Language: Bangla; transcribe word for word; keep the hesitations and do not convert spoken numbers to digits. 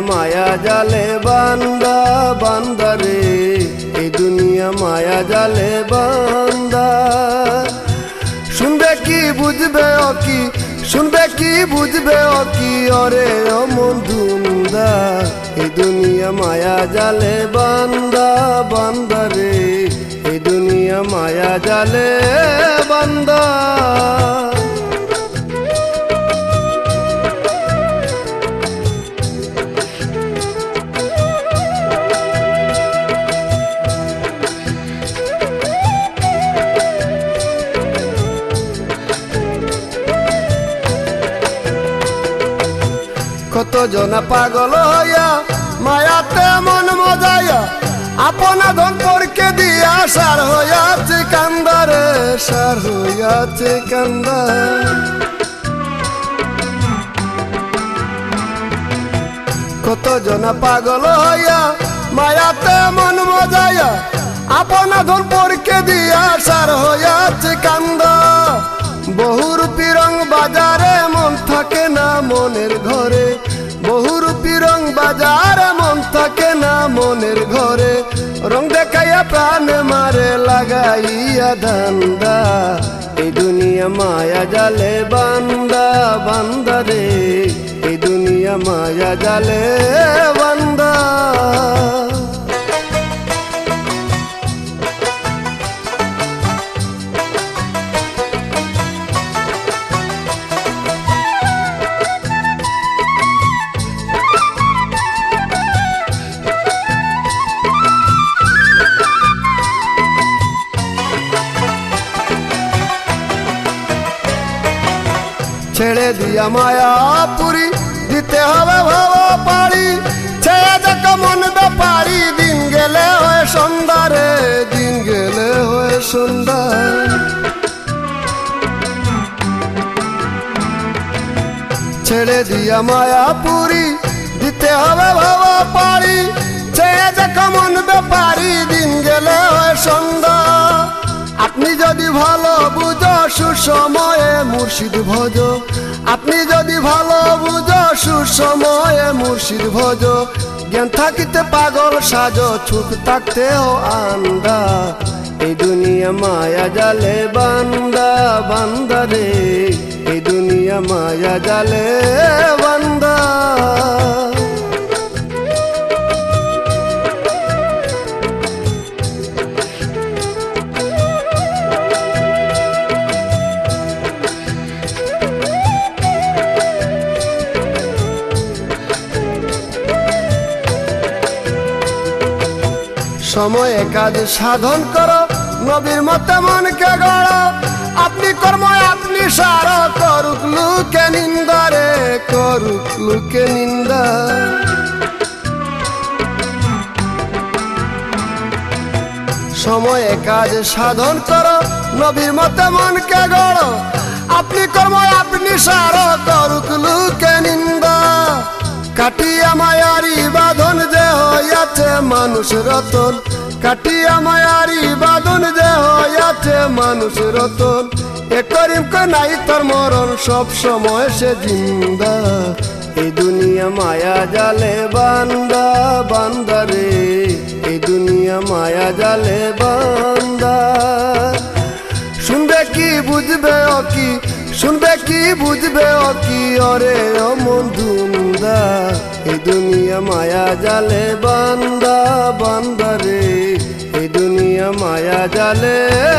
মায়া জালে বান্দা বান্দা রে, এই দুনিয়া মায়া জালে বান্দা। শুনবে কি বুঝবে ও কি, শুনবে কি বুঝবে ও কি, ওরে ও বন্ধুন্দা, এই দুনিয়া মায়া জালে বান্দা বান্দা রে, এই দুনিয়া মায়া জালে বান্দা। কত জনা পাগল হইয়া মায়াতে মন মজাইয়া, আপনা ধন পরকে দিয়া সার হইয়াছে কান্দারে, সার হইয়াছে কান্দা। কত জনা পাগল হইয়া মায়াতে মন মজাইয়া, আপনা ধন পরকে দিয়া সার হইয়াছে কান্দা। বহুরূপী রং বাজারে মন থাকে না মনের ঘরে, বহুরূপী রং বাজারে মন থাকে না মনের ঘরে, রং দেখাইয়া প্রাণ মারে লাগাইয়া ধান্দা, এই দুনিয়া মায়া জালে বান্দা বান্দা রে, এই দুনিয়া মায়া জালে বান্দা। ছেড়ে দিয়া মায়া পুরি দিতে হবে ভাব পারি, ছেড়ে দেখ মন ব্যাপারি, দিন গেলে হয়ে সন্ধ্যা রে, দিন গেলে হয়ে সন্ধ্যা। ছেড়ে দিয়া মায়া পুরি দিতে হবে ভাব পারি, ছেড়ে দেখ মন ব্যাপারি, দিন গেলে হয়ে সন্ধ্যা। আপনি যদি ভালো বুঝো সুসময়ে মুর্শিদ ভজ, আপনি যদি ভালো বুঝো সুসময়ে মুর্শিদ ভজ, জ্ঞান থাকিতে পাগল সাজো, ছুট থাকতে ও আন্দা, এই দুনিয়া মায়া জালে বান্দা বান্দা রে, এই দুনিয়া মায়া জালে বান্দা। সময়ে কাজ সাধন করো, নবীর মতে মনকে গড়ো, আপনি কর্ম আপনি সার, করুক লোকে নিন্দা রে, করুক লোকে নিন্দা। সময়ে কাজ সাধন করো, নবীর মতে মনকে গড়ো, আপনি কর্ম আপনি সার, করুক লোকে নিন্দা। কাটিয়া মায়ারি বাঁধন যে হইয়াছে মানুষ রতন, কাটিয়া মায়ারি বাঁধন যে হইয়াছে মানুষ রতন, এ করিম কে নাই তোর মরণ, সব সময় সে জিন্দা, এই দুনিয়া মায়া জালে বান্দা বান্দা রে, এই দুনিয়া মায়া জালে বান্দা। শুনবে কি বুঝবে ও কি, শুনবে কি বুঝবে ও কি, ওরে ও বন্ধুন্দা, এই দুনিয়া মায়া জালে বান্দা বান্দা রে, এই দুনিয়া মায়া জালে